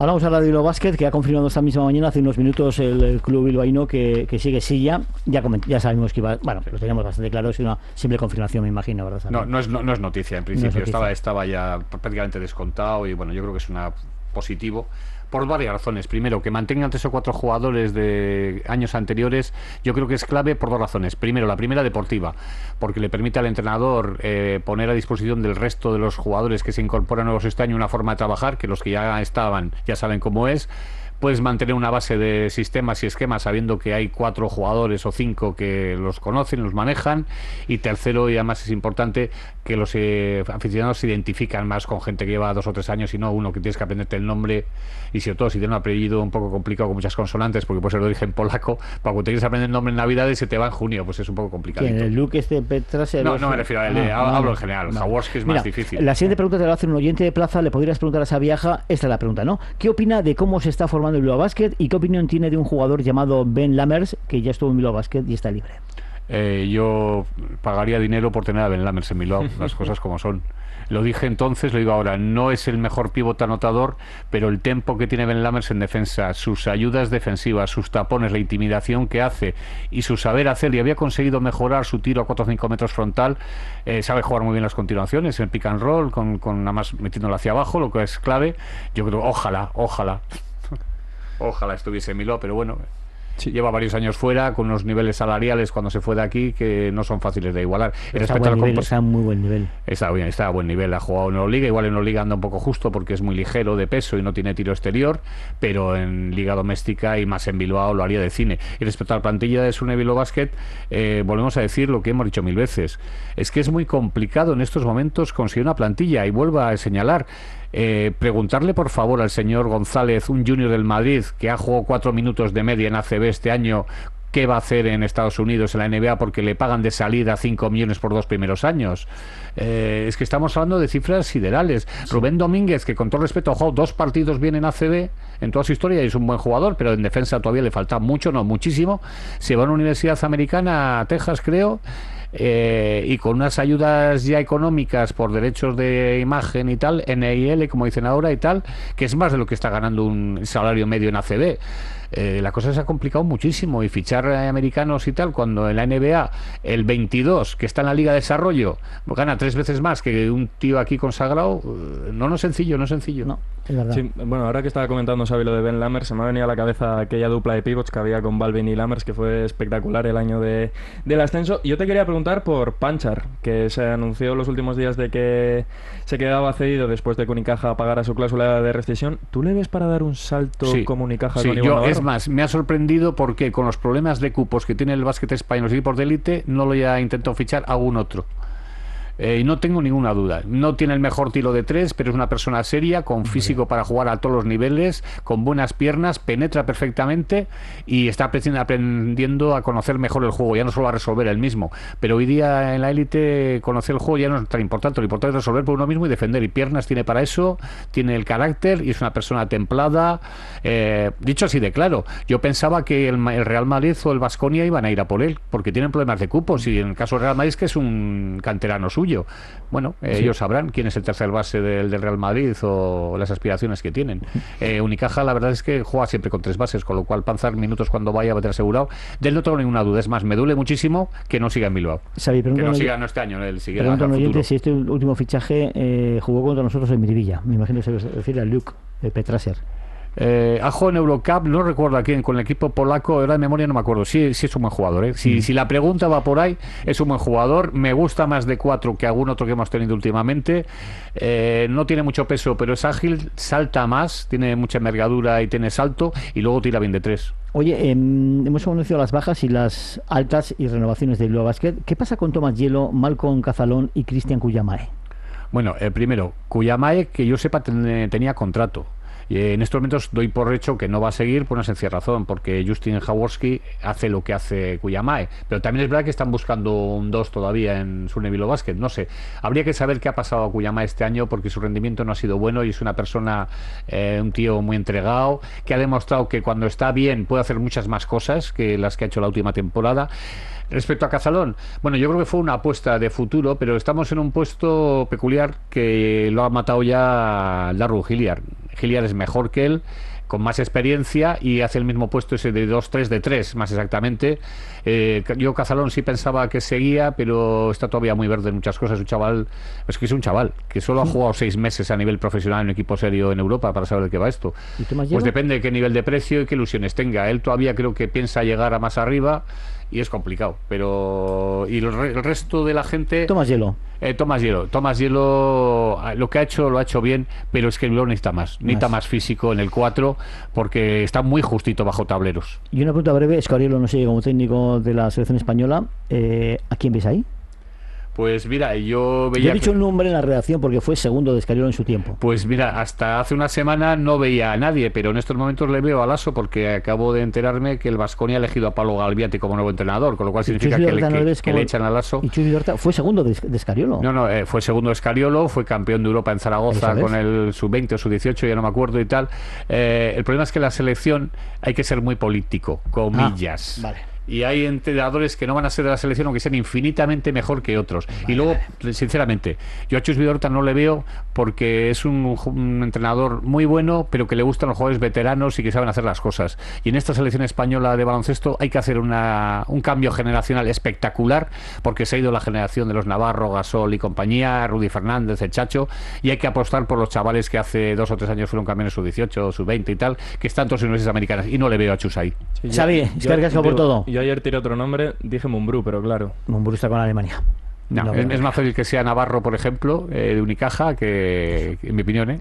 Hablamos ahora de Bilbao Basket, que ha confirmado esta misma mañana, hace unos minutos, el club bilbaíno que sigue Silla. Ya sabemos que iba, bueno, lo teníamos bastante claro, es una simple confirmación, me imagino, ¿verdad? No es noticia, en principio. No es noticia. Estaba ya prácticamente descontado y bueno, yo creo que es una positivo por varias razones. Primero, que mantengan 3 o 4 jugadores de años anteriores, yo creo que es clave por 2 razones. Primero, la primera deportiva, porque le permite al entrenador poner a disposición del resto de los jugadores que se incorporan nuevos este año una forma de trabajar, que los que ya estaban ya saben cómo es. Puedes mantener una base de sistemas y esquemas sabiendo que hay 4 jugadores o 5 que los conocen, los manejan. Y tercero, y además es importante, que los aficionados se identifican más con gente que lleva 2 o 3 años y no uno que tienes que aprenderte el nombre, y sobre todo si tiene un apellido un poco complicado con muchas consonantes, porque puede ser de origen polaco, para cuando te quieres aprender el nombre en Navidad y se te va en junio, pues es un poco complicado. ¿El Luke Petraser? No me refiero a él, hablo en general. Jaworski es más difícil. La siguiente pregunta te la va a hacer un oyente de Plaza. Le podrías preguntar a esa vieja, esta es la pregunta, ¿no? ¿Qué opina de cómo se está formando el Bilbao Basket y qué opinión tiene de un jugador llamado Ben Lammers, que ya estuvo en Bilbao Basket y está libre? Yo pagaría dinero por tener a Ben Lammers en Bilbao, las cosas como son. Lo dije entonces, lo digo ahora, no es el mejor pivote anotador, pero el tempo que tiene Ben Lammers en defensa, sus ayudas defensivas, sus tapones, la intimidación que hace y su saber hacer, y había conseguido mejorar su tiro a 4 o 5 metros frontal, sabe jugar muy bien las continuaciones, en pick and roll, con nada más metiéndolo hacia abajo, lo que es clave. Yo creo, ojalá estuviese en Bilbao, pero bueno... Sí. Lleva varios años fuera, con unos niveles salariales cuando se fue de aquí que no son fáciles de igualar. Está a muy buen nivel. Está a buen nivel, ha jugado en Euroliga, igual en Euroliga anda un poco justo porque es muy ligero de peso y no tiene tiro exterior, pero en Liga Doméstica y más en Bilbao lo haría de cine. Y respecto a la plantilla de Sune Bilbao Basket, volvemos a decir lo que hemos dicho 1000 veces, es que es muy complicado en estos momentos conseguir una plantilla, y vuelvo a señalar, preguntarle por favor al señor González, un junior del Madrid que ha jugado 4 minutos de media en ACB este año, qué va a hacer en Estados Unidos, en la NBA, porque le pagan de salida 5 millones por 2 primeros años. Es que estamos hablando de cifras siderales. Sí. Rubén Domínguez, que con todo respeto ha jugado 2 partidos bien en ACB en toda su historia y es un buen jugador, pero en defensa todavía le falta mucho, no muchísimo. Se va a una universidad americana, a Texas creo, y con unas ayudas ya económicas por derechos de imagen y tal, NIL como dicen ahora y tal, que es más de lo que está ganando un salario medio en ACB. La cosa se ha complicado muchísimo, y fichar americanos y tal, cuando en la NBA el 22 que está en la Liga de Desarrollo gana 3 veces más que un tío aquí consagrado, no es sencillo. No, es verdad. Sí, bueno, ahora que estaba comentando Xavi lo de Ben Lammers, se me ha venido a la cabeza aquella dupla de pivots que había con Balvin y Lammers, que fue espectacular el año del ascenso. Y yo te quería preguntar por Panchar, que se anunció los últimos días de que se quedaba cedido después de que Unicaja pagara su cláusula de rescisión. ¿Tú le ves para dar un salto como Unicaja con Iván Navarro? Es más, me ha sorprendido porque con los problemas de cupos que tiene el básquet español, los equipos de élite, no lo ya intentado fichar a un otro. Y no tengo ninguna duda, no tiene el mejor tiro de 3, pero es una persona seria, con físico para jugar a todos los niveles, con buenas piernas, penetra perfectamente y está aprendiendo a conocer mejor el juego, ya no solo a resolver el mismo, pero hoy día en la élite conocer el juego ya no es tan importante, lo importante es resolver por uno mismo y defender, y piernas tiene para eso, tiene el carácter y es una persona templada. Dicho así de claro, yo pensaba que el Real Madrid o el Baskonia iban a ir a por él, porque tienen problemas de cupos, y en el caso del Real Madrid es que es un canterano suyo. Bueno, sí. Ellos sabrán quién es el tercer base del Real Madrid o las aspiraciones que tienen. Unicaja, la verdad es que juega siempre con 3 bases, con lo cual Panzar minutos cuando vaya va a tener asegurado. De él no tengo ninguna duda. Es más, me duele muchísimo que no siga en Bilbao. Xavi, que no siga este año, él sigue a futuro. Si este último fichaje jugó contra nosotros en Miribilla. Me imagino que se refiere a Luke Petraser. Ajo en Eurocup, no recuerdo a quién, con el equipo polaco, ahora de memoria no me acuerdo. Sí es un buen jugador, si la pregunta va por ahí, es un buen jugador. Me gusta más de 4 que algún otro que hemos tenido últimamente. No tiene mucho peso, pero es ágil, salta más, tiene mucha envergadura y tiene salto, y luego tira bien de 3. Oye, hemos anunciado las bajas y las altas y renovaciones de Bilbao Basket. ¿Qué pasa con Tomás Hielo, Malcolm Cazalón y Cristian Cuyamae? Bueno, primero, Cuyamae, que yo sepa, tenía contrato. Y en estos momentos doy por hecho que no va a seguir por una sencilla razón, porque Justin Jaworski hace lo que hace Cuyamae, pero también es verdad que están buscando un 2 todavía en Sune Bilbao Basket. No sé, habría que saber qué ha pasado a Cuyamae este año, porque su rendimiento no ha sido bueno y es una persona, un tío muy entregado, que ha demostrado que cuando está bien puede hacer muchas más cosas que las que ha hecho la última temporada. Respecto a Cazalón, bueno, yo creo que fue una apuesta de futuro, pero estamos en un puesto peculiar que lo ha matado ya Darrell Hilliard es mejor que él, con más experiencia, y hace el mismo puesto ese de 2-3, de 3 más exactamente. Yo Cazalón sí pensaba que seguía, pero está todavía muy verde en muchas cosas. Un chaval, es un chaval que solo ha jugado 6 meses a nivel profesional en un equipo serio en Europa para saber de qué va esto. Pues depende de qué nivel de precio y qué ilusiones tenga. Él todavía creo que piensa llegar a más arriba y es complicado, pero y el resto de la gente... Tomás Hielo. Tomás Hielo lo que ha hecho lo ha hecho bien, pero es que el Bilbao necesita más físico en el 4 porque está muy justito bajo tableros. Y una pregunta breve, Escariolo no sigue como técnico de la selección española, ¿a quién ves ahí? Pues mira, yo veía... Yo he dicho un nombre en la redacción porque fue segundo de Escariolo en su tiempo. Pues mira, hasta hace una semana no veía a nadie, pero en estos momentos le veo a Lasso porque acabo de enterarme que el Baskonia ha elegido a Pablo Galviati como nuevo entrenador, con lo cual significa que le echan a Lasso. ¿Y Chus Vidorta fue segundo de Escariolo? No, fue segundo de Escariolo, fue campeón de Europa en Zaragoza con el sub-20 o sub-18, ya no me acuerdo y tal. El problema es que la selección hay que ser muy político, comillas. Vale. Y hay entrenadores que no van a ser de la selección aunque sean infinitamente mejor que otros. Y luego, sinceramente, yo a Chus Vidorta no le veo porque es un entrenador muy bueno, pero que le gustan los jugadores veteranos y que saben hacer las cosas. Y en esta selección española de baloncesto hay que hacer un cambio generacional espectacular, porque se ha ido la generación de los Navarro, Gasol y compañía, Rudy Fernández, el Chacho, y hay que apostar por los chavales que hace 2 o 3 años fueron campeones sub-18, sub-20 y tal, que están todos en universidades americanas, y no le veo a Chus ahí. Sí, Xavi, es que gracias por todo. Yo ayer tiré otro nombre, dije Mumbrú, pero claro. Mumbrú está con Alemania. No, es más fácil que sea Navarro, por ejemplo, de Unicaja, que en mi opinión,